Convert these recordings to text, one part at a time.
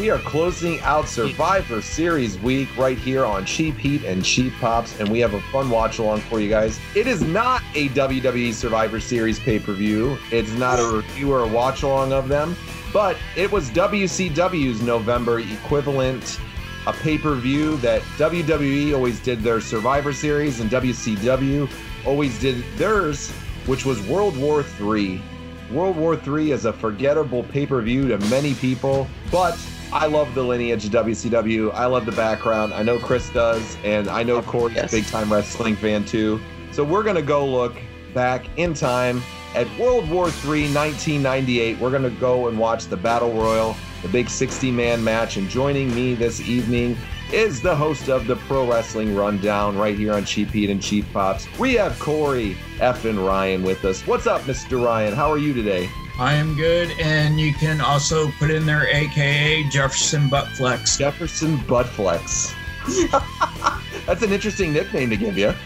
We are closing out Survivor Series week right here on Cheap Heat and Cheap Pops, and we have a fun watch along for you guys. It is not a WWE Survivor Series pay-per-view. It's not a review or a watch along of them, but it was WCW's November equivalent, a pay-per-view that WWE always did their Survivor Series and WCW always did theirs, which was World War III. World War III is a forgettable pay-per-view to many people, but I love the lineage of WCW. I love the background. I know Chris does, and I know Corey's a big-time wrestling fan too. So we're going to go look back in time at World War III, 1998. We're going to go and watch the Battle Royal, the big 60-man match, and joining me this evening is the host of the Pro Wrestling Rundown right here on Cheap Heat and Cheap Pops. We have Corey effing Ryan with us. What's up, Mr. Ryan? How are you today? I am good, and you can also put in there AKA Jefferson Buttflex. Jefferson Buttflex. That's an interesting nickname to give you.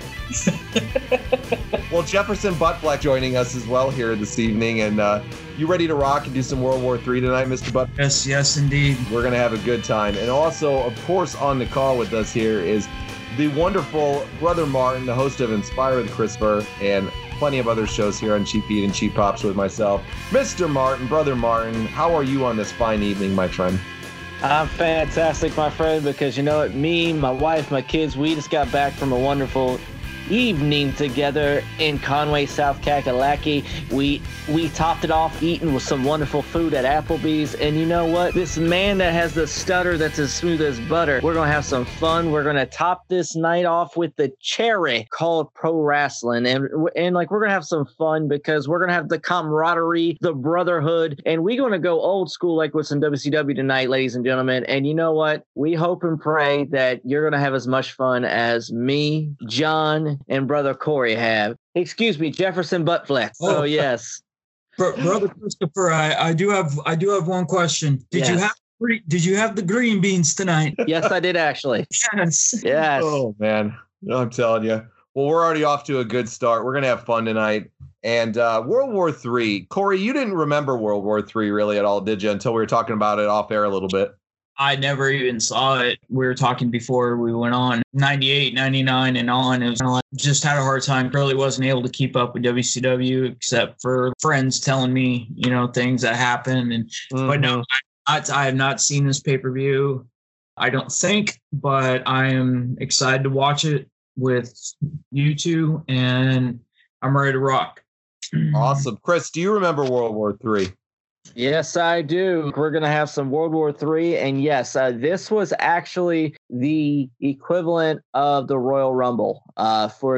Well, Jefferson Buttflex joining us as well here this evening, and you ready to rock and do some World War III tonight, Mr. Butt? Yes, indeed. We're going to have a good time. And also, of course, on the call with us here is the wonderful Brother Martin, the host of Inspire with Christopher, and plenty of other shows here on Cheap Heat and Cheap Pops with myself. Mr. Martin, Brother Martin, how are you on this fine evening, my friend? I'm fantastic, my friend, because you know what? Me, my wife, my kids, we just got back from a wonderful evening together in Conway, South Kakalaki. We topped it off eating with some wonderful food at Applebee's, and you know what? This man that has the stutter that's as smooth as butter, we're gonna have some fun. We're gonna top this night off with the cherry called pro wrestling, and like we're gonna have some fun because we're gonna have the camaraderie, the brotherhood, and we're gonna go old school like with some WCW tonight, ladies and gentlemen. And you know what? We hope and pray that you're gonna have as much fun as me, John, and Brother Corey have. Excuse me, Jefferson Buttflex. Oh yes. Brother Christopher, I do have one question. Did you have the green beans tonight? Yes, I did actually. Yes. Oh man, I'm telling you. Well, we're already off to a good start. We're gonna have fun tonight. And World War III. Corey, you didn't remember World War III really at all, did you? Until we were talking about it off air a little bit. I never even saw it. We were talking before we went on. 98, 99 and on. It was kind of like, just had a hard time. Really wasn't able to keep up with WCW except for friends telling me, things that happened. And But no, I have not seen this pay-per-view. I don't think, but I am excited to watch it with you two, and I'm ready to rock. Awesome. Chris, do you remember World War III? Yes, I do. We're going to have some World War III. And yes, this was actually the equivalent of the Royal Rumble for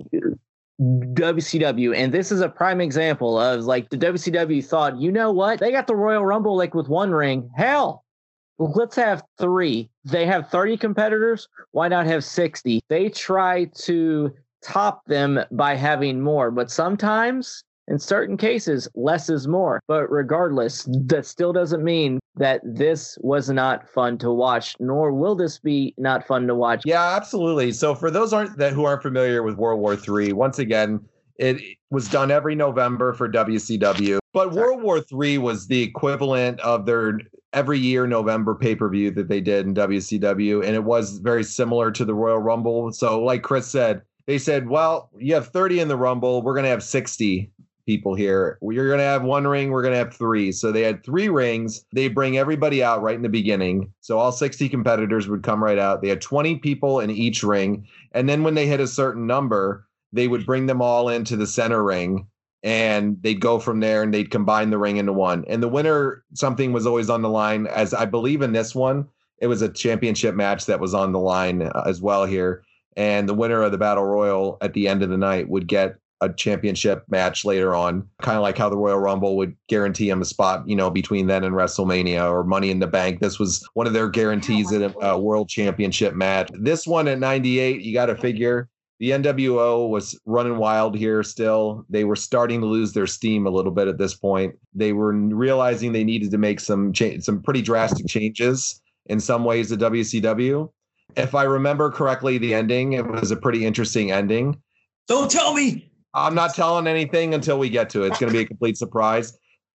WCW. And this is a prime example of like the WCW thought, you know what? They got the Royal Rumble like with one ring. Hell, let's have 3. They have 30 competitors. Why not have 60? They try to top them by having more. But sometimes, in certain cases, less is more. But regardless, that still doesn't mean that this was not fun to watch, nor will this be not fun to watch. Yeah, absolutely. So for those who aren't familiar with World War III, once again, it was done every November for WCW. But World War III was the equivalent of their every year November pay-per-view that they did in WCW. And it was very similar to the Royal Rumble. So like Chris said, they said, well, you have 30 in the Rumble. We're going to have 60 people here. You're going to have 1 ring. We're going to have 3. So they had 3 rings. They bring everybody out right in the beginning. So all 60 competitors would come right out. They had 20 people in each ring. And then when they hit a certain number, they would bring them all into the center ring, and they'd go from there and they'd combine the ring into one. And the winner, something was always on the line, as I believe in this one, it was a championship match that was on the line as well here. And the winner of the Battle Royal at the end of the night would get a championship match later on, kind of like how the Royal Rumble would guarantee him a spot, between then and WrestleMania or Money in the Bank. This was one of their guarantees at a world championship match. This one at 98, you got to figure the NWO was running wild here still. They were starting to lose their steam a little bit at this point. They were realizing they needed to make some pretty drastic changes in some ways at WCW. If I remember correctly, the ending, it was a pretty interesting ending. Don't tell me. I'm not telling anything until we get to it. It's going to be a complete surprise.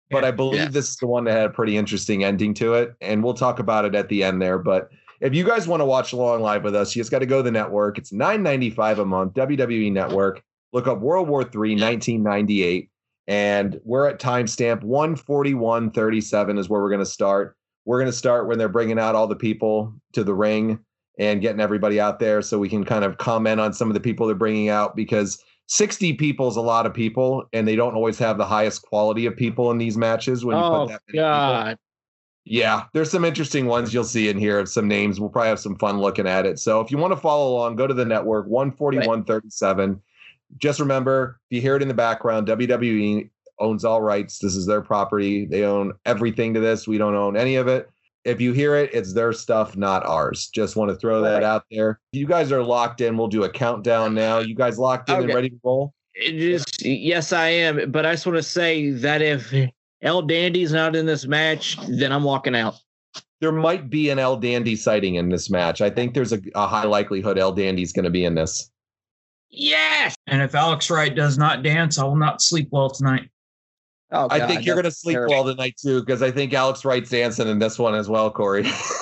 but I believe this is the one that had a pretty interesting ending to it, and we'll talk about it at the end there. But if you guys want to watch along live with us, you just got to go to the network. It's $9.95 a month, WWE Network. Look up World War III 1998, and we're at timestamp 1:41:37 is where we're going to start. We're going to start when they're bringing out all the people to the ring and getting everybody out there so we can kind of comment on some of the people they're bringing out, because 60 people is a lot of people, and they don't always have the highest quality of people in these matches. When you put that many people. Yeah, there's some interesting ones you'll see in here of some names. We'll probably have some fun looking at it. So if you want to follow along, go to the network, 1:41:37. Just remember, if you hear it in the background, WWE owns all rights. This is their property. They own everything to this. We don't own any of it. If you hear it, it's their stuff, not ours. Just want to throw that out there. If you guys are locked in, we'll do a countdown now. You guys locked in and ready to roll? Yes, I am. But I just want to say that if El Dandy's not in this match, then I'm walking out. There might be an El Dandy sighting in this match. I think there's a high likelihood El Dandy's going to be in this. Yes! And if Alex Wright does not dance, I will not sleep well tonight. Oh, God, I think you're going to sleep well tonight, too, because I think Alex Wright's dancing in this one as well, Corey.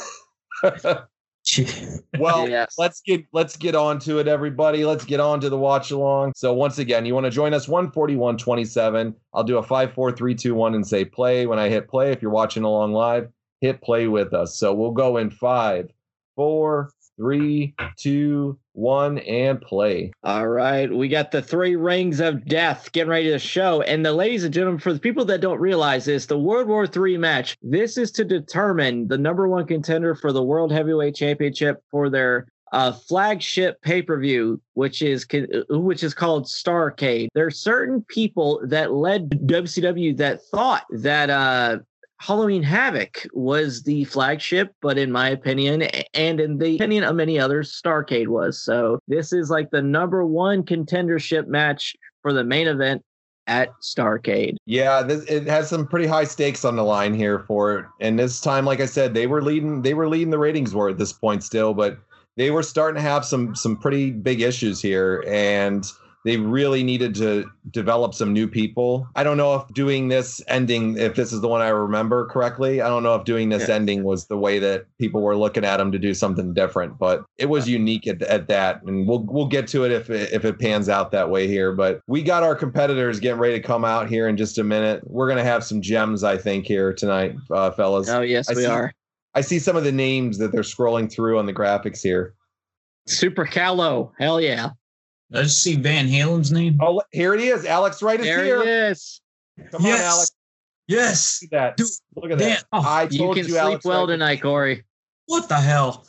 Well, let's get on to it, everybody. Let's get on to the watch along. So once again, you want to join us 1:41:27. I'll do a 5, 4, 3, 2, 1 and say play. When I hit play, if you're watching along live, hit play with us. So we'll go in 5, 4, 3, 2, 1, and play. All right. We got the 3 rings of death getting ready to show. And ladies and gentlemen, for the people that don't realize this, the World War III match, this is to determine the number 1 contender for the World Heavyweight Championship for their flagship pay-per-view, which is called Starrcade. There are certain people that led WCW that thought that Halloween Havoc was the flagship, but in my opinion, and in the opinion of many others, Starrcade was. So this is like the number 1 contendership match for the main event at Starrcade. Yeah, it has some pretty high stakes on the line here for it. And this time, like I said, they were leading the ratings war at this point still, but they were starting to have some pretty big issues here, and they really needed to develop some new people. I don't know if doing this ending, if this is the one I remember correctly, I don't know if doing this ending was the way that people were looking at them to do something different, but it was unique at that. And we'll get to it if it pans out that way here. But we got our competitors getting ready to come out here in just a minute. We're going to have some gems, I think, here tonight, fellas. Oh, yes, we are. I see some of the names that they're scrolling through on the graphics here. Super Callow. Hell yeah. I just see Van Halen's name. Oh, here it is. Alex Wright is here. There he is. Come on, Alex. Yes. Look at that. Dude, look at that. Oh, I told you can you, sleep Alex well Wright tonight, Corey. What the hell?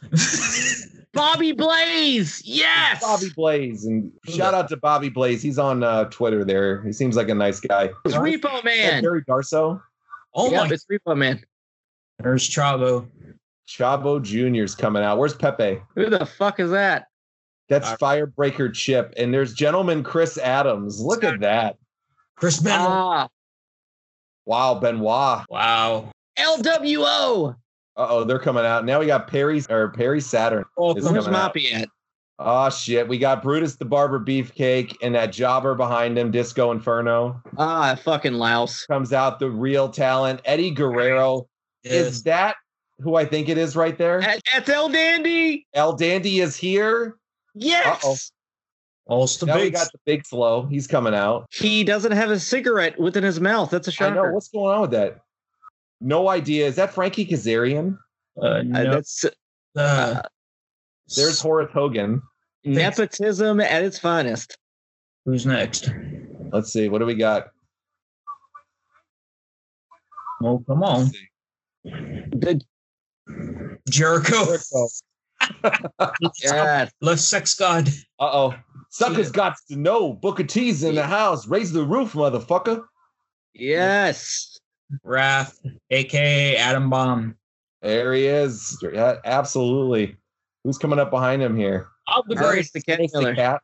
Bobby Blaze. Yes. Bobby Blaze. And shout out to Bobby Blaze. He's on Twitter there. He seems like a nice guy. It's Repo Man. Gary Darso. Oh, yeah, it's Repo Man. There's Chavo. Chavo Jr.'s coming out. Where's Pepe? Who the fuck is that? That's Firebreaker Chip. And there's gentleman Chris Adams. Look at that. Chris Benoit. Wow, Benoit. Wow. LWO. Uh-oh, they're coming out. Now we got Perry Saturn. Oh, where's Moppy at? Oh, shit. We got Brutus the Barber Beefcake and that jobber behind him, Disco Inferno. Fucking louse. Comes out the real talent, Eddie Guerrero. Yes. Is that who I think it is right there? That's El Dandy. El Dandy is here. Yes. Uh-oh. Now we got the Big Slow. He's coming out. He doesn't have a cigarette within his mouth. That's a shocker. I know. What's going on with that? No idea. Is that Frankie Kazarian? No. There's Horace Hogan. Nepotism at its finest. Who's next? Let's see. What do we got? Oh, come on. Jericho. Yeah. Let's sex God. Uh-oh. Suckers got to know. Booker T's in the house. Raise the roof, motherfucker. Yes. Wrath, a.k.a. Adam Bomb. There he is. Yeah, absolutely. Who's coming up behind him here? Oh, the Grace the cat.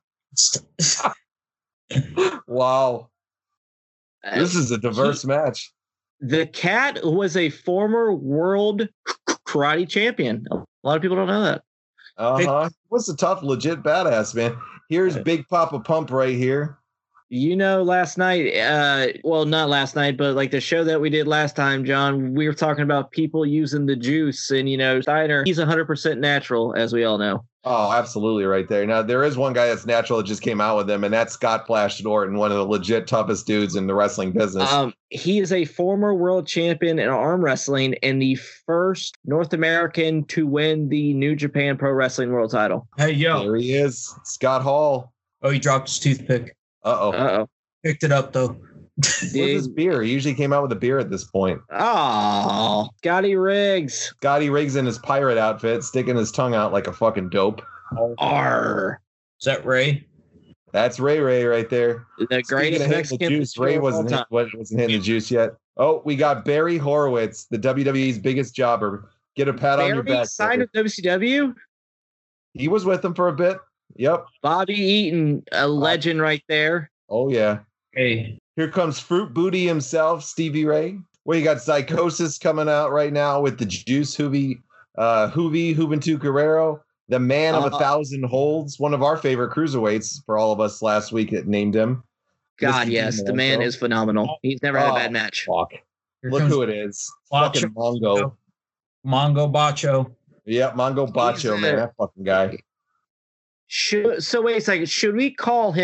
Wow. This is a diverse match. The Cat was a former world karate champion. A lot of people don't know that. Uh-huh. What's a tough, legit badass, man? Here's Big Papa Pump right here. Last night, well, not last night, but like the show that we did last time, John, we were talking about people using the juice, and Steiner, he's 100% natural, as we all know. Oh, absolutely, right there. Now there is one guy that's natural that just came out with him, and that's Scott Flash Norton, one of the legit toughest dudes in the wrestling business. He is a former world champion in arm wrestling and the first North American to win the New Japan Pro Wrestling World Title. Hey, yo. There he is, Scott Hall. Oh, he dropped his toothpick. Uh-oh. Picked it up, though. Where's his beer? He usually came out with a beer at this point. Oh, Scotty Riggs. Scotty Riggs in his pirate outfit, sticking his tongue out like a fucking dope. Arr. Is that Ray? That's Ray right there. The greatest Mexican juice. Ray wasn't hitting the juice yet. Oh, we got Barry Horowitz, the WWE's biggest jobber. Get a pat on your back. Signed with WCW? He was with them for a bit. Yep. Bobby Eaton, a legend right there. Oh, yeah. Hey. Here comes Fruit Booty himself, Stevie Ray. Well, you got Psychosis coming out right now with the Juice Juventud Guerrero, the man of 1,000 holds, one of our favorite cruiserweights for all of us last week that named him. God, yes, the man is phenomenal. He's never had a bad match. Fuck. Look who it is. Fucking Mongo. Mongo Bacho. Yeah, Mongo Bacho, man. That fucking guy. So wait a second. Should we call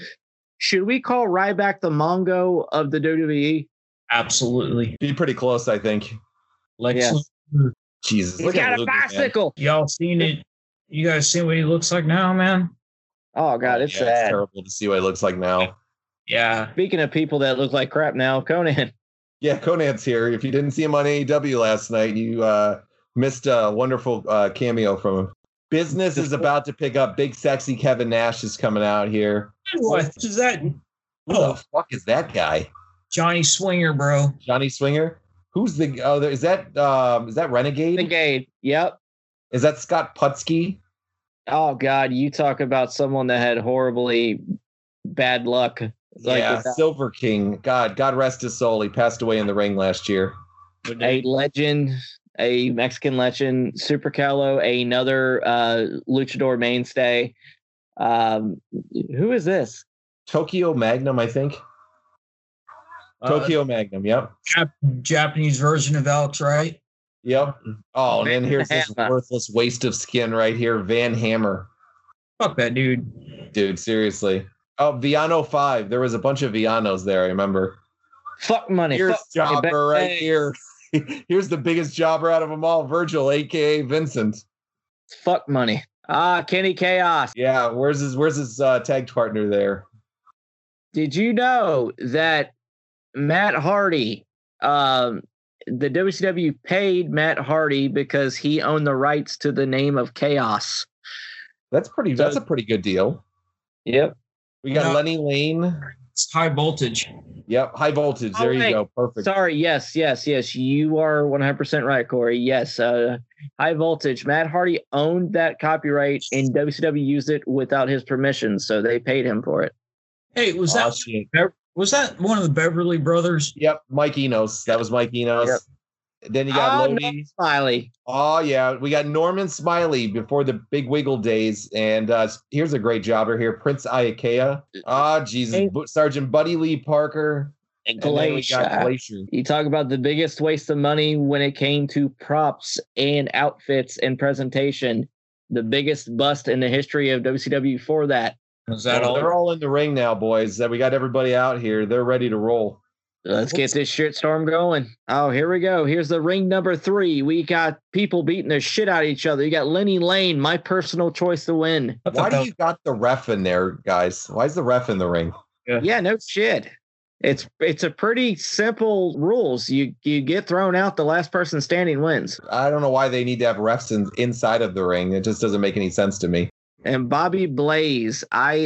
Ryback the Mongo of the WWE? Absolutely. Be pretty close, I think. Jesus. He's got a bicycle. Y'all seen it? You guys seen what he looks like now, man? Oh, God, it's sad. It's terrible to see what he looks like now. Yeah. Speaking of people that look like crap now, Conan. Yeah, Conan's here. If you didn't see him on AEW last night, you missed a wonderful cameo from him. Business is about to pick up. Big sexy Kevin Nash is coming out here. What is that? Who the fuck is that guy? Johnny Swinger, bro. Johnny Swinger? Who's the? Oh, is that Renegade? Renegade. Yep. Is that Scott Putski? Oh God, you talk about someone that had horribly bad luck. Yeah, Silver King. God rest his soul. He passed away in the ring last year. A legend, a Mexican legend, Super Calo, another luchador mainstay. Who is this? Tokyo Magnum, I think. Tokyo Magnum, yep. Japanese version of Alex Wright. Yep. Oh, and then here's this worthless waste of skin right here, Van Hammer. Fuck that dude. Dude, seriously. Oh, Viano 5. There was a bunch of Vianos there, I remember. Fuck money. Here's fuck Jobber money, right here. Here's the biggest jobber out of them all, Virgil, a.k.a. Vincent. Fuck money. Kenny Chaos. Yeah, where's his tag partner there? Did you know that Matt Hardy, the WCW paid Matt Hardy because he owned the rights to the name of Chaos? That's a pretty good deal. Yep. We got Lenny Lane. It's High Voltage. Yep, High Voltage. There you go. Perfect. Sorry. Yes. You are 100% right, Corey. Yes. High Voltage. Matt Hardy owned that copyright, and WCW used it without his permission, so they paid him for it. Hey, was that one of the Beverly Brothers? Yep, Mike Enos. That was Mike Enos. Yep. Then you got Lodi. Smiley. Oh, yeah. We got Norman Smiley before the Big Wiggle days. And here's a great jobber here. Prince Iakea. Oh, Jesus. Sergeant Buddy Lee Parker. And Glacier. You talk about the biggest waste of money when it came to props and outfits and presentation. The biggest bust in the history of WCW for that. Is that all? They're all in the ring now, boys. We got everybody out here. They're ready to roll. Let's get this shitstorm going. Oh, here we go. Here's the ring number 3. We got people beating the shit out of each other. You got Lenny Lane, my personal choice to win. Why do you got the ref in there, guys? Why is the ref in the ring? Yeah, no shit. It's a pretty simple rules. You get thrown out, the last person standing wins. I don't know why they need to have refs inside of the ring. It just doesn't make any sense to me. And Bobby Blaze,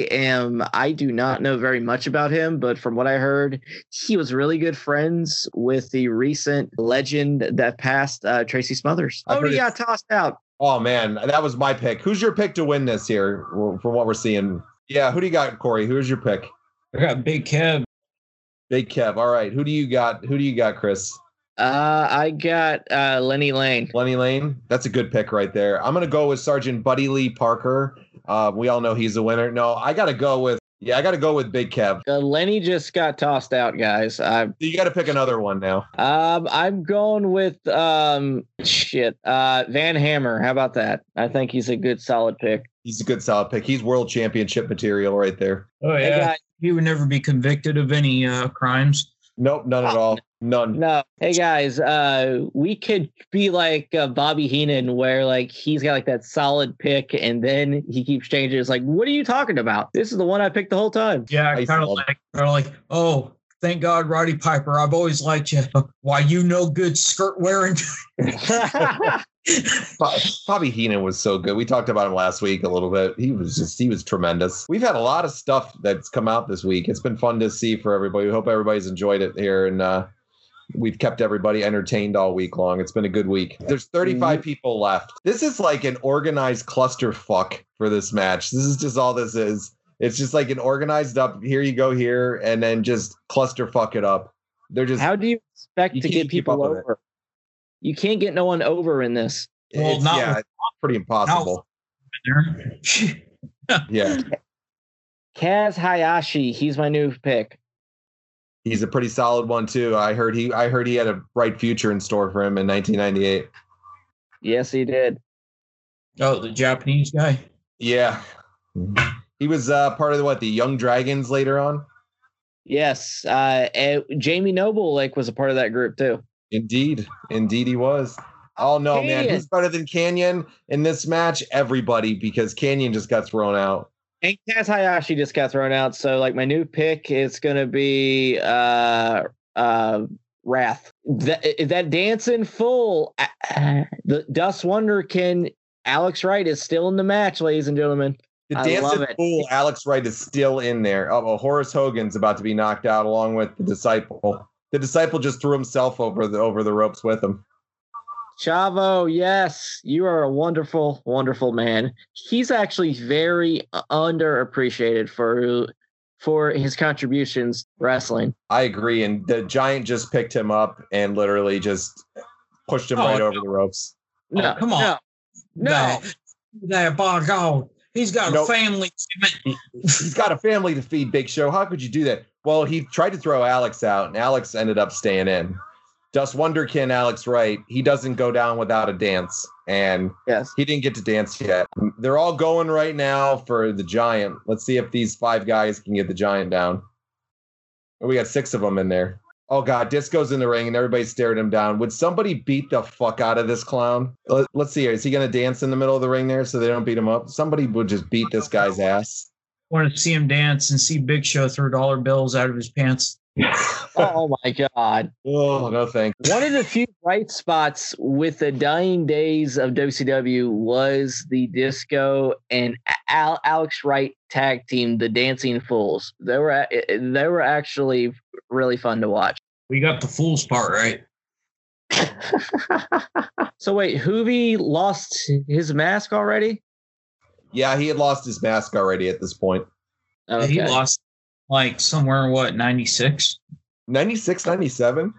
I do not know very much about him, but from what I heard, he was really good friends with the recent legend that passed, Tracy Smothers. He got tossed out. Oh, man, that was my pick. Who's your pick to win this here from what we're seeing? Yeah, who do you got, Corey? Who's your pick? I got Big Kev. Big Kev. All right. Who do you got? Chris? I got Lenny Lane. Lenny Lane. That's a good pick right there. I'm going to go with Sergeant Buddy Lee Parker. We all know he's a winner. No, I got to go with Yeah, I got to go with Big Kev. Lenny just got tossed out, guys. You got to pick another one now. I'm going with Van Hammer. How about that? I think he's a good solid pick. He's a good solid pick. He's world championship material right there. Oh yeah, Hey, guys. He would never be convicted of any crimes. Nope, none at all. None. No. Hey guys, we could be like Bobby Heenan, where like he's got like that solid pick, and then he keeps changing. It's like, what are you talking about? This is the one I picked the whole time. Yeah, kind of like, oh, thank God, Roddy Piper. I've always liked you. Why, you no good skirt wearing? Bobby Heenan was so good. We talked about him last week a little bit. He was tremendous. We've had a lot of stuff that's come out this week. It's been fun to see for everybody. We hope everybody's enjoyed it here, and we've kept everybody entertained all week long. It's been a good week. There's 35 people left. This is like an organized clusterfuck for this match. This is just all this is. It's just like an organized up, here you go here, and then just clusterfuck it up. They're just. How do you expect to get people over? You can't get no one over in this. Well, it's pretty impossible. Yeah. Kaz Hayashi, he's my new pick. He's a pretty solid one too. I heard he had a bright future in store for him in 1998. Yes, he did. Oh, the Japanese guy. Yeah, he was part of the Young Dragons later on. Yes, Jamie Noble was a part of that group too. Indeed he was. Oh no, Canyon. man, who's better than Canyon in this match? Everybody, because Canyon just got thrown out. And Kaz Hayashi just got thrown out. So my new pick is gonna be Wrath. That dancing fool, the Dust Wonderkin, Alex Wright is still in the match, ladies and gentlemen. The dancing fool, Alex Wright, is still in there. Horace Hogan's about to be knocked out along with the Disciple. The Disciple just threw himself over the ropes with him. Chavo, yes, you are a wonderful, wonderful man. He's actually very underappreciated for his contributions wrestling. I agree, and the Giant just picked him up and literally just pushed him over the ropes. No, come on, no. That by God, he's got a family. He's got a family to feed, Big Show. How could you do that? Well, he tried to throw Alex out, and Alex ended up staying in. Dust Wonderkin, Alex Wright, he doesn't go down without a dance, and he didn't get to dance yet. They're all going right now for the Giant. Let's see if these 5 guys can get the Giant down. We got 6 of them in there. Oh, God, Disco's in the ring, and everybody's staring him down. Would somebody beat the fuck out of this clown? Let's see. Is he going to dance in the middle of the ring there so they don't beat him up? Somebody would just beat this guy's ass. Want to see him dance and see Big Show throw dollar bills out of his pants. Oh my God. Oh, no thanks. One of the few bright spots with the dying days of WCW was the Disco and Alex Wright tag team, the Dancing Fools. They were actually really fun to watch. We got the Fools part right. So wait, Hoovy lost his mask already? Yeah, he had lost his mask already at this point. Okay. He lost somewhere in 96? 96, 97?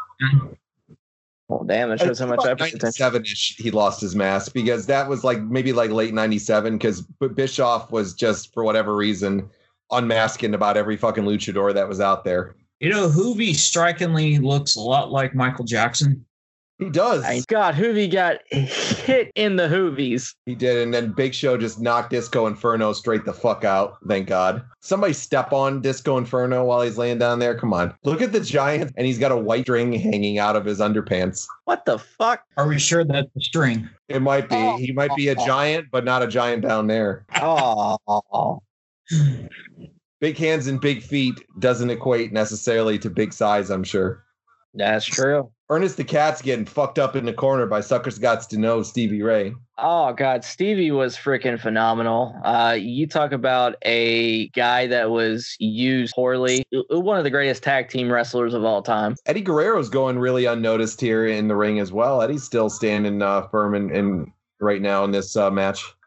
Well, damn, that shows how much I pay attention. 97-ish, he lost his mask because that was maybe late 97 because Bischoff was just, for whatever reason, unmasking about every fucking luchador that was out there. You know, Hoovy strikingly looks a lot like Michael Jackson. He does. My God, Hoovy got hit in the Hoovies. He did, and then Big Show just knocked Disco Inferno straight the fuck out. Thank God. Somebody step on Disco Inferno while he's laying down there. Come on. Look at the Giant, and he's got a white string hanging out of his underpants. What the fuck? Are we sure that's the string? It might be. Oh. He might be a giant, but not a giant down there. Oh. Big hands and big feet doesn't equate necessarily to big size, I'm sure. That's true. Ernest the Cat's getting fucked up in the corner by Suckers Gots to Know Stevie Ray. Oh, God. Stevie was freaking phenomenal. You talk about a guy that was used poorly. One of the greatest tag team wrestlers of all time. Eddie Guerrero's going really unnoticed here in the ring as well. Eddie's still standing firm in right now in this match.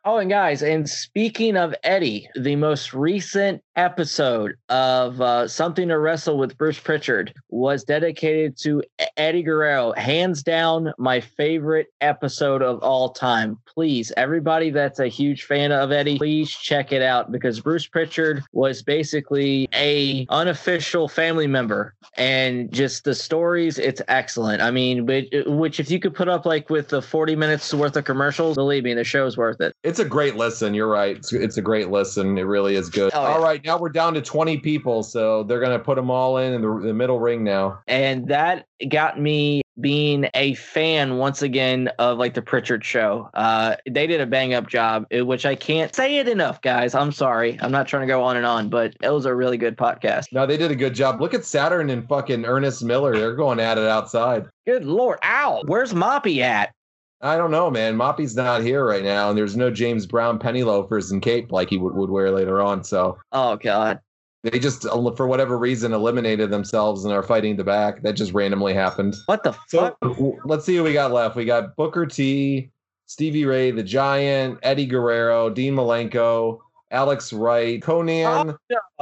Oh, and guys, and speaking of Eddie, the most recent episode of Something to Wrestle with Bruce Pritchard was dedicated to Eddie Guerrero. Hands down, my favorite episode of all time. Please, everybody that's a huge fan of Eddie, please check it out, because Bruce Pritchard was basically a unofficial family member, and just the stories, it's excellent. I mean, which if you could put up like with the 40 minutes worth of commercials, believe me, the show's worth it. It's a great listen. You're right. It's a great listen. It really is good. Oh, yeah. All right, now we're down to 20 people, so they're going to put them all in the middle ring now. And that got me being a fan once again of like the Pritchard show. They did a bang up job, which I can't say it enough, guys. I'm sorry. I'm not trying to go on and on, but it was a really good podcast. No, they did a good job. Look at Saturn and fucking Ernest Miller. They're going at it outside. Good Lord. Ow. Where's Moppy at? I don't know, man. Moppy's not here right now, and there's no James Brown penny loafers and cape like he would wear later on. So, oh God, they just, for whatever reason, eliminated themselves and are fighting the back. That just randomly happened. What the fuck? So let's see who we got left. We got Booker T, Stevie Ray, the Giant, Eddie Guerrero, Dean Malenko, Alex Wright, Conan,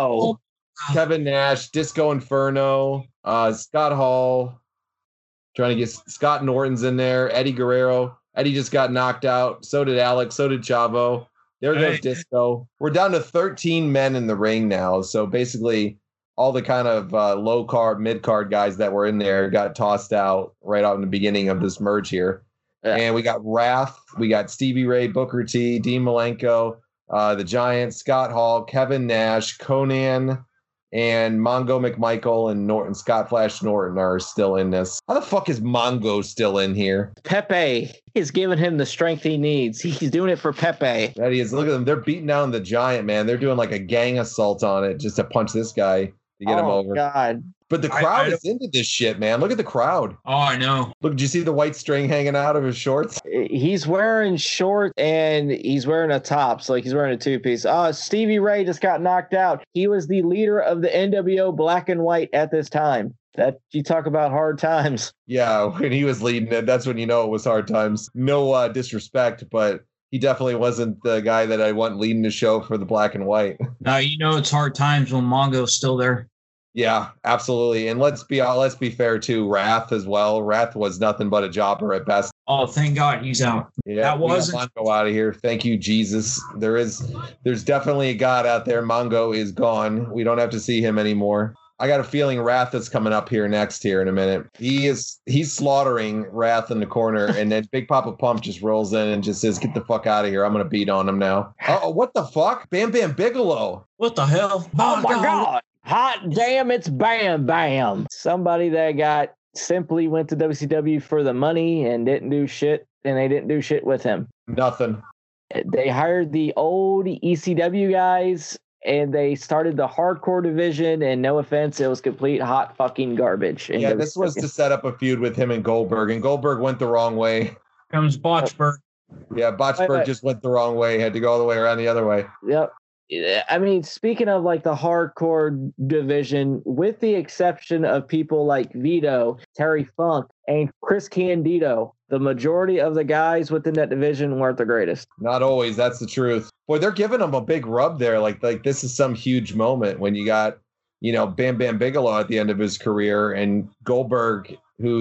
Kevin Nash, Disco Inferno, Scott Hall. Trying to get Scott Norton's in there. Eddie Guerrero. Eddie just got knocked out. So did Alex. So did Chavo. There goes Disco. We're down to 13 men in the ring now. So basically, all the kind of low card, mid card guys that were in there got tossed out right out in the beginning of this merge here. Yeah. And we got Wrath. We got Stevie Ray, Booker T, Dean Malenko, the Giant, Scott Hall, Kevin Nash, Conan, and Mongo McMichael and Norton, Scott Flash Norton are still in this. How the fuck is Mongo still in here? Pepe is giving him the strength he needs. He's doing it for Pepe. That he is. Look at them. They're beating down the Giant, man. They're doing like a gang assault on it just to punch this guy to get him over. Oh, God. But the crowd is into this shit, man. Look at the crowd. Oh, I know. Look, did you see the white string hanging out of his shorts? He's wearing shorts and he's wearing a top. So like he's wearing a two-piece. Stevie Ray just got knocked out. He was the leader of the NWO Black and White at this time. That you talk about hard times. Yeah, when he was leading it, that's when you know it was hard times. No disrespect, but he definitely wasn't the guy that I want leading the show for the Black and White. No, you know it's hard times when Mongo's still there. Yeah, absolutely. And let's be fair too. Wrath as well. Wrath was nothing but a jobber at best. Oh, thank God he's out. Yeah, that wasn't. Mongo out of here. Thank you, Jesus. There's definitely a God out there. Mongo is gone. We don't have to see him anymore. I got a feeling Wrath is coming up here next here in a minute. He's slaughtering Wrath in the corner, and then Big Papa Pump just rolls in and just says, "Get the fuck out of here. I'm gonna beat on him now." Oh, what the fuck? Bam Bam Bigelow. What the hell? Oh my God. Hot damn, it's Bam Bam. Somebody that simply went to WCW for the money and didn't do shit, and they didn't do shit with him. Nothing. They hired the old ECW guys, and they started the hardcore division, and no offense, it was complete hot fucking garbage. Yeah, this was to set up a feud with him and Goldberg went the wrong way. Comes Botchberg. Yeah, Botchberg just went the wrong way. Had to go all the way around the other way. Yep. I mean, speaking of like the hardcore division, with the exception of people like Vito, Terry Funk, and Chris Candido, the majority of the guys within that division weren't the greatest. Not always. That's the truth. Boy, they're giving them a big rub there. Like this is some huge moment when you got, Bam Bam Bigelow at the end of his career and Goldberg,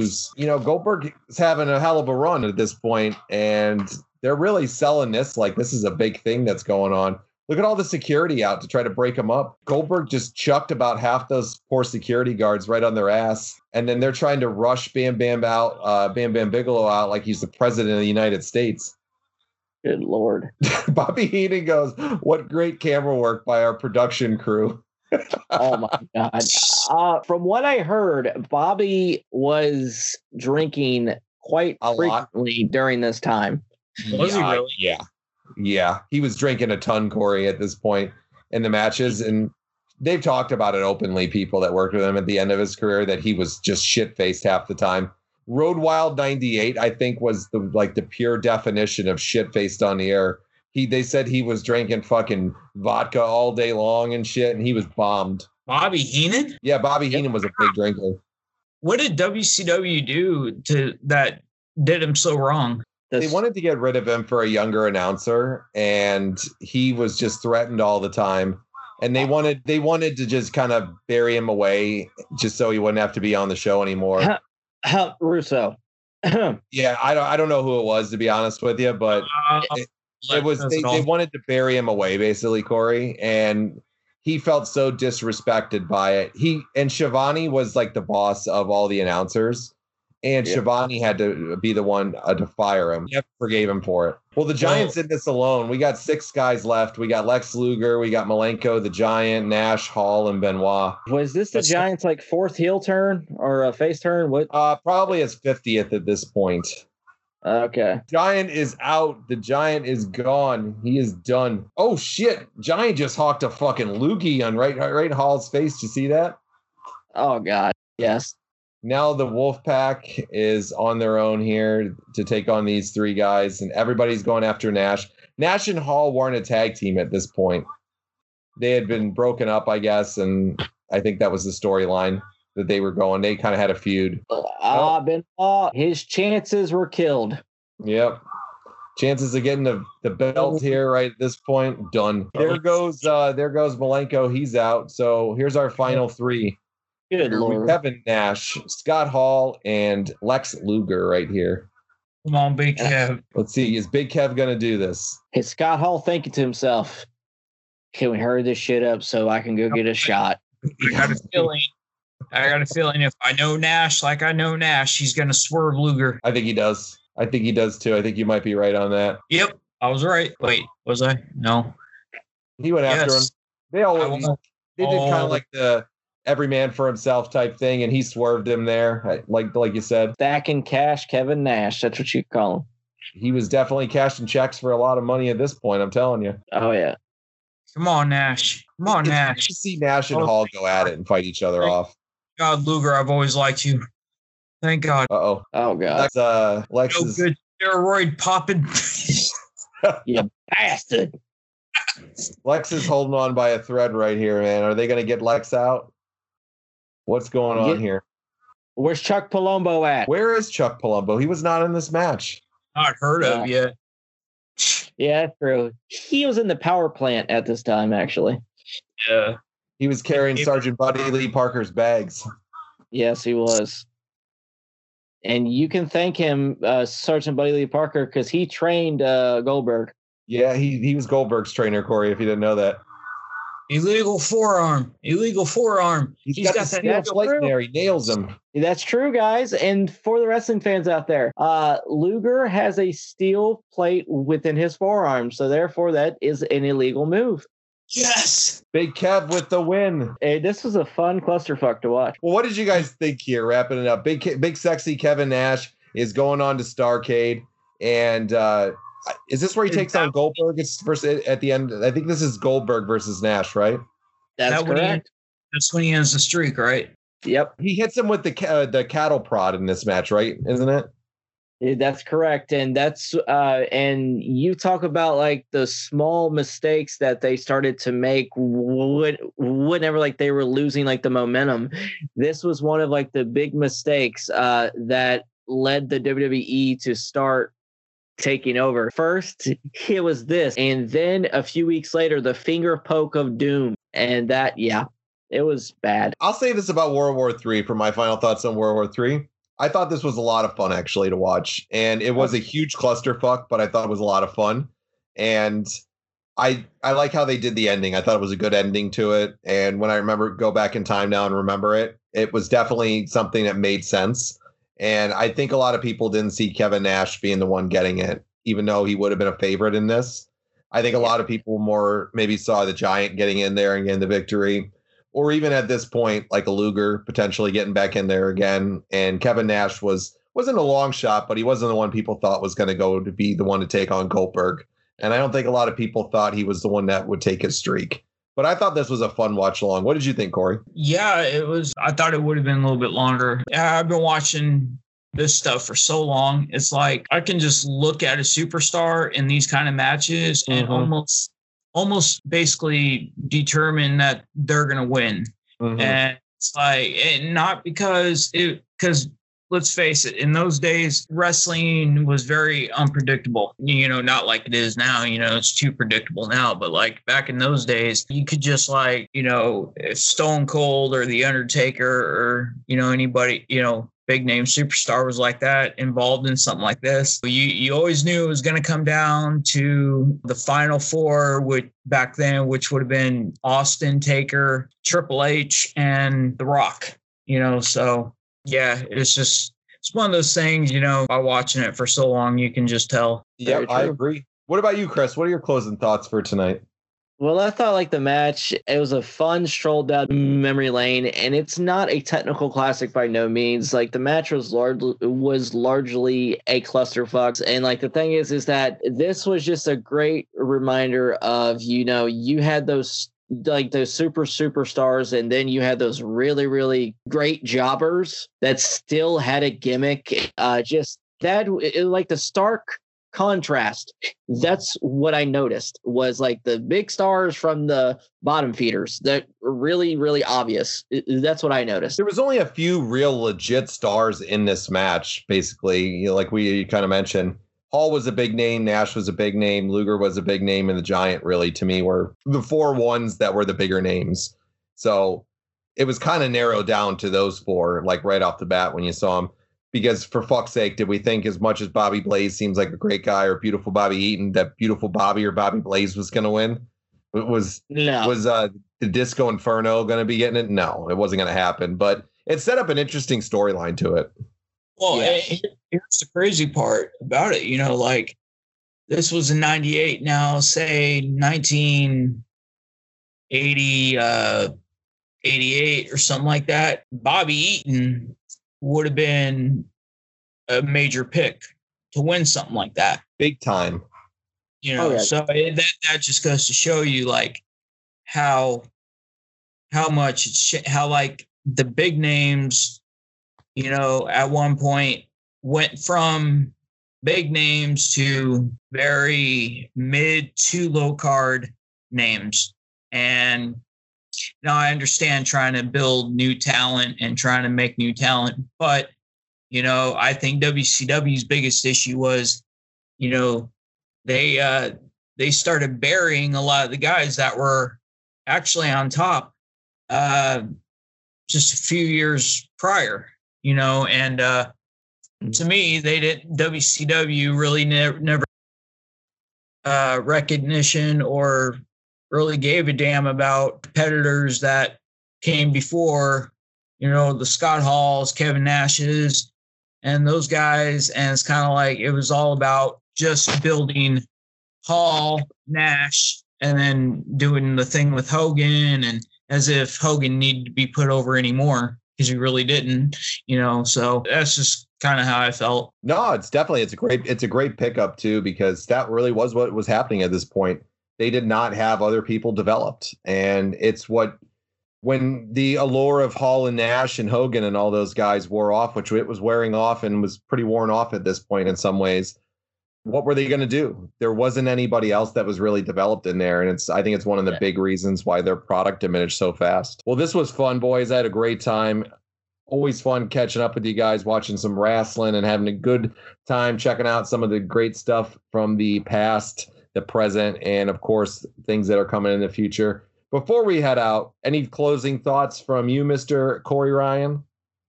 Goldberg is having a hell of a run at this point, and they're really selling this like this is a big thing that's going on. Look at all the security out to try to break them up. Goldberg just chucked about half those poor security guards right on their ass. And then they're trying to rush Bam Bam Bigelow out like he's the president of the United States. Good Lord. Bobby Heenan goes, "What great camera work by our production crew." Oh my God. From what I heard, Bobby was drinking quite frequently during this time. Was he really? Yeah. Yeah, he was drinking a ton, Corey, at this point in the matches. And they've talked about it openly, people that worked with him at the end of his career, that he was just shit-faced half the time. Road Wild 98, I think, was the pure definition of shit-faced on the air. They said he was drinking fucking vodka all day long and shit, and he was bombed. Bobby Heenan? Yeah, Bobby Heenan was a big drinker. What did WCW do that did him so wrong? They wanted to get rid of him for a younger announcer, and he was just threatened all the time. And they wanted to just kind of bury him away just so he wouldn't have to be on the show anymore. Russo. Yeah, I don't know who it was, to be honest with you, but it was they wanted to bury him away, basically, Corey, and he felt so disrespected by it. And Shivani was like the boss of all the announcers, and Shivani had to be the one to fire him. Yep, forgave him for it. Well, the Giants in this alone, we got 6 guys left. We got Lex Luger, we got Malenko, the Giant, Nash, Hall, and Benoit. Was this the Giants' like 4th heel turn or a face turn? What? Probably his 50th at this point. Okay. Giant is out. The Giant is gone. He is done. Oh shit! Giant just hawked a fucking loogie on right Hall's face. Did you see that? Oh god. Yes. Now the Wolfpack is on their own here to take on these 3 guys, and everybody's going after Nash. Nash and Hall weren't a tag team at this point. They had been broken up, I guess, and I think that was the storyline that they were going. They kind of had a feud. Benoit, his chances were killed. Yep. Chances of getting the belt here right at this point, done. There goes Malenko. He's out. So here's our final 3. Good Lord. Kevin Nash, Scott Hall, and Lex Luger right here. Come on, Big Kev. Let's see. Is Big Kev going to do this? Hey, Scott Hall thinking to himself, can we hurry this shit up so I can go get a shot? I got a feeling if I know Nash like I know Nash, he's going to swerve Luger. I think he does. I think he does too. I think you might be right on that. Yep. I was right. Wait, was I? No. He went after him. They did kind of like the every man for himself type thing, and he swerved him there, like you said. Stacking cash, Kevin Nash. That's what you call him. He was definitely cashing checks for a lot of money at this point, I'm telling you. Oh, yeah. Come on, Nash. Come on, Nash. Nice to see Nash and Hall go at it and fight each other off. God, Luger, I've always liked you. Thank God. Uh-oh. Oh, God. That's Lex's... No good steroid popping. You bastard. Lex is holding on by a thread right here, man. Are they going to get Lex out? What's going on here? Where's Chuck Palumbo at? Where is Chuck Palumbo? He was not in this match. Not heard of yet. Yeah, that's true. He was in the power plant at this time, actually. Yeah. He was carrying Sergeant Buddy Lee Parker's bags. Yes, he was. And you can thank him, Sergeant Buddy Lee Parker, because he trained Goldberg. Yeah, he was Goldberg's trainer, Corey, if you didn't know that. Illegal forearm. He's got that steel plate there. He nails him. That's true, guys. And for the wrestling fans out there, Luger has a steel plate within his forearm, so therefore that is an illegal move. Yes. Big Kev with the win. Hey, this was a fun clusterfuck to watch. Well, what did you guys think here? Wrapping it up, big sexy Kevin Nash is going on to Starrcade, and is this where he takes on Goldberg? It's first at the end. I think this is Goldberg versus Nash, right? That's correct. That's when he ends the streak, right? Yep. He hits him with the cattle prod in this match, right? Isn't it? That's correct. And that's and you talk about like the small mistakes that they started to make whenever like they were losing like the momentum. This was one of like the big mistakes that led the WWE to start taking over. First, it was this, and then a few weeks later, the finger poke of doom. And that, yeah, it was bad. I'll say this about World War III for my final thoughts on World War III. I thought this was a lot of fun, actually, to watch. And it was a huge clusterfuck, but I thought it was a lot of fun. And I like how they did the ending. I thought it was a good ending to it. And when I go back in time now and remember it, it was definitely something that made sense. And I think a lot of people didn't see Kevin Nash being the one getting it, even though he would have been a favorite in this. I think a lot of people more maybe saw the Giant getting in there and getting the victory, or even at this point, like a Luger potentially getting back in there again. And Kevin Nash wasn't a long shot, but he wasn't the one people thought was going to go to be the one to take on Goldberg. And I don't think a lot of people thought he was the one that would take his streak. But I thought this was a fun watch along. What did you think, Corey? Yeah, it was. I thought it would have been a little bit longer. I've been watching this stuff for so long. It's like I can just look at a superstar in these kind of matches and almost basically determine that they're going to win. And it's like, and not because let's face it, in those days, wrestling was very unpredictable. Not like it is now, it's too predictable now. But like back in those days, you could just if Stone Cold or The Undertaker or, anybody, big name superstar was like that involved in something like this. You always knew it was going to come down to the final four, which back then, which would have been Austin, Taker, Triple H, and The Rock, so yeah, it's one of those things, by watching it for so long, you can just tell. Yeah, I agree. What about you, Chris? What are your closing thoughts for tonight? Well, I thought the match, it was a fun stroll down memory lane, and it's not a technical classic by no means. The match was largely a clusterfuck. And the thing is that this was just a great reminder of, you had those superstars, and then you had those really, really great jobbers that still had a gimmick. Just that, the stark contrast. That's what I noticed was the big stars from the bottom feeders that were really, really obvious. That's what I noticed. There was only a few real legit stars in this match, basically. Like we kind of mentioned, Hall was a big name, Nash was a big name, Luger was a big name, and the Giant really, to me, were the four ones that were the bigger names. So it was kind of narrowed down to those four, right off the bat when you saw them. Because for fuck's sake, did we think as much as Bobby Blaze seems like a great guy or Beautiful Bobby Eaton that Beautiful Bobby or Bobby Blaze was going to win? Was the Disco Inferno going to be getting it? No, it wasn't going to happen. But it set up an interesting storyline to it. Well, yeah. Here's the crazy part about it. This was in 98. Now, say 1980, 88 or something like that. Bobby Eaton would have been a major pick to win something like that. Big time. So that just goes to show you how much the big names, at one point went from big names to very mid to low card names. And now I understand trying to build new talent and trying to make new talent, but, I think WCW's biggest issue was, they started burying a lot of the guys that were actually on top just a few years prior, and to me, WCW really never recognition or really gave a damn about competitors that came before, the Scott Halls, Kevin Nashes, and those guys. And it's kind of it was all about just building Hall, Nash, and then doing the thing with Hogan, and as if Hogan needed to be put over anymore because he really didn't, so that's just kind of how I felt. No, it's a great pickup too, because that really was what was happening at this point. They did not have other people developed. And it's when the allure of Hall and Nash and Hogan and all those guys wore off, which it was wearing off and was pretty worn off at this point in some ways, what were they going to do? There wasn't anybody else that was really developed in there. And I think it's one of the big reasons why their product diminished so fast. Well, this was fun, boys. I had a great time. Always fun catching up with you guys, watching some wrestling and having a good time checking out some of the great stuff from the past, the present, and of course, things that are coming in the future. Before we head out, any closing thoughts from you, Mr. Corey Ryan?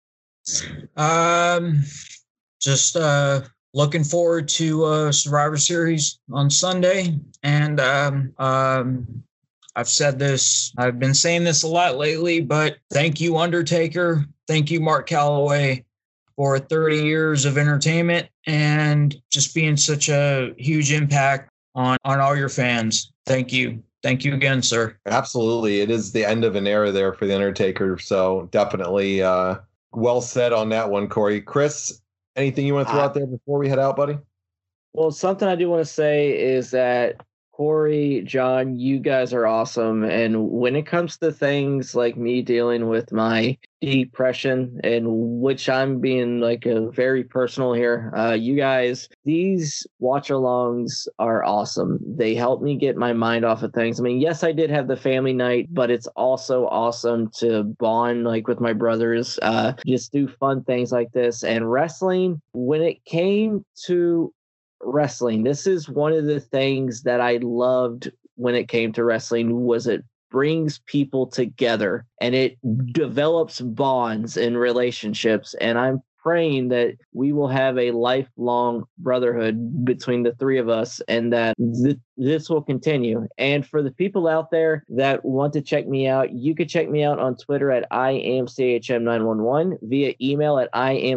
Just looking forward to Survivor Series on Sunday. And I've said this, I've been saying this a lot lately, but thank you, Undertaker. Thank you, Mark Calloway, for 30 years of entertainment and just being such a huge impact on all your fans. Thank you. Thank you again, sir. Absolutely. It is the end of an era there for The Undertaker. So definitely well said on that one, Corey. Chris, anything you want to throw out there before we head out, buddy? Well, something I do want to say is that Corey, John, you guys are awesome. And when it comes to things like me dealing with my depression, in which I'm being like a very personal here. You guys, these watch-alongs are awesome. They help me get my mind off of things. I mean, yes, I did have the family night, but it's also awesome to bond like with my brothers, just do fun things like this. And wrestling, when it came to wrestling, this is one of the things that I loved when it came to wrestling, was it brings people together and it develops bonds and relationships. And I'm praying that we will have a lifelong brotherhood between the three of us, and that this will continue. And for the people out there that want to check me out, you can check me out on Twitter at IamCHM911, via email at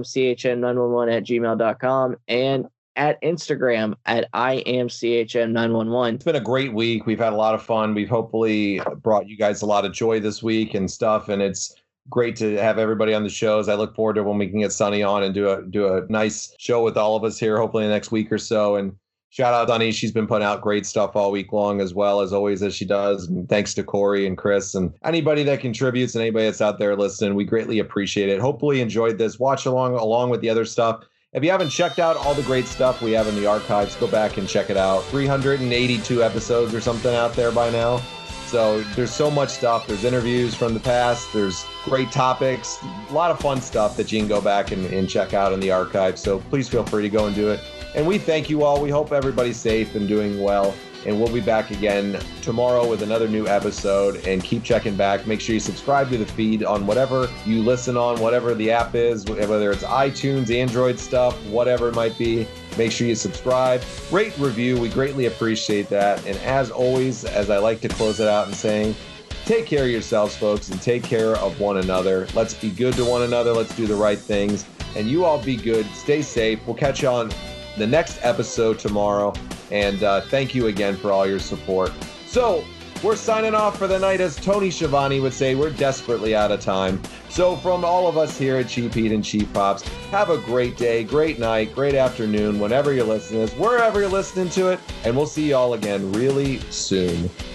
IamCHM911@gmail.com, and at Instagram at IamCHM911. It's been a great week. We've had a lot of fun. We've hopefully brought you guys a lot of joy this week and stuff. And it's great to have everybody on the shows. I look forward to when we can get Sunny on and do a nice show with all of us here, hopefully in the next week or so. And shout out Sunny. She's been putting out great stuff all week long, as well as always, as she does. And thanks to Corey and Chris and anybody that contributes and anybody that's out there listening. We greatly appreciate it. Hopefully you enjoyed this. Watch along with the other stuff. If you haven't checked out all the great stuff we have in the archives, go back and check it out. 382 episodes or something out there by now. So there's so much stuff. There's interviews from the past. There's great topics. A lot of fun stuff that you can go back and check out in the archive. So please feel free to go and do it. And we thank you all. We hope everybody's safe and doing well. And we'll be back again tomorrow with another new episode. And keep checking back. Make sure you subscribe to the feed on whatever you listen on, whatever the app is, whether it's iTunes, Android stuff, whatever it might be. Make sure you subscribe, rate, review. We greatly appreciate that. And as always, as I like to close it out and saying, take care of yourselves, folks, and take care of one another. Let's be good to one another. Let's do the right things. And you all be good. Stay safe. We'll catch you on the next episode tomorrow. And thank you again for all your support. So we're signing off for the night. As Tony Schiavone would say, we're desperately out of time. So from all of us here at Cheap Heat and Cheap Pops, have a great day, great night, great afternoon, whenever you're listening to this, wherever you're listening to it. And we'll see you all again really soon.